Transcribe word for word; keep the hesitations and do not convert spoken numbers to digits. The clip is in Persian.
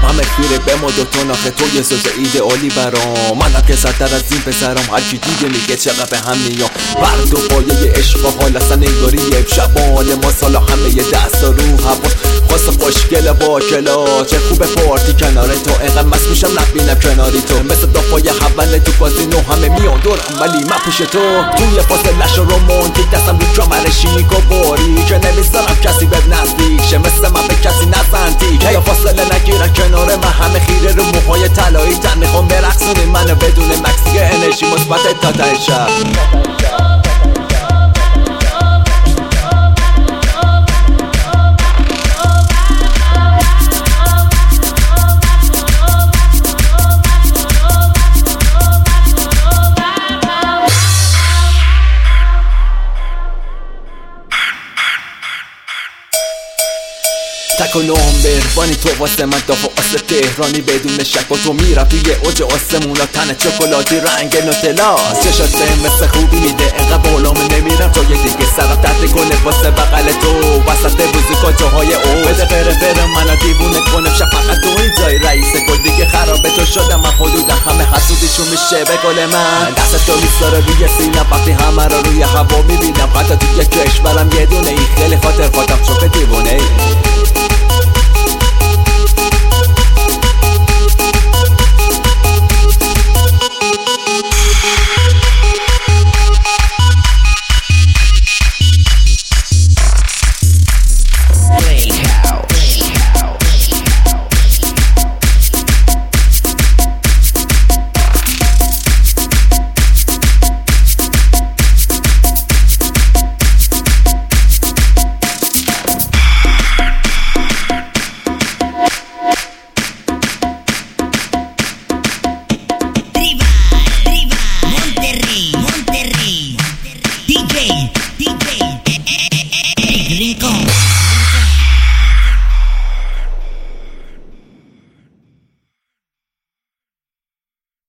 شب همه خیره به ما دوتا ناخه تو یه سوز ایدئالی برام. من که سرتر از این پسرم، هرکی دیگه میگه چقدر به هم میام. برد و پایه عشق و حال اصلا انگاری شبان ما سالا همه یه دست رو حواس خواست خوشگل با کلا. چه خوبه پارتی کنار تو، اینقدر مست میشم نبینم کناری تو. مثل دافای حول تو کازینو همه میان دورم ولی من پیش تو. توی فاصلش رومانتیک دستم رو کمر شیک و باری که نمیذارم کسی به نزدیک شه، مثل من به کسی نزنتیک. یا فاصله نگیرن کنار من، همه خیره رو موهای طلایی تن میخوام برقصونی منو بدون مکس دیگه انرژی مثبت تا ته شب. تک و نمبر بانی تو واسه من دافع اصل تهرانی بدون شک با تو میرم توی اوج آسمونا. تن چکلاتی رنگ نوتلاس، چشات به مثل خوبی میده انقدر بالام نمیرم تا یه دیگه سرم درد کنه واسه بغل تو وسط موزیکا جاهای او. بده غیر غیر منو دیوونه کنم شب فقط تو این جای رئیس گل دیگه خرابه تو شدم. من حدودا همه حسودیشون میشه به گل من. دست تو میذاره روی سینم وقتی همه رو روی هوا میبینم. حتی توی کشورم یه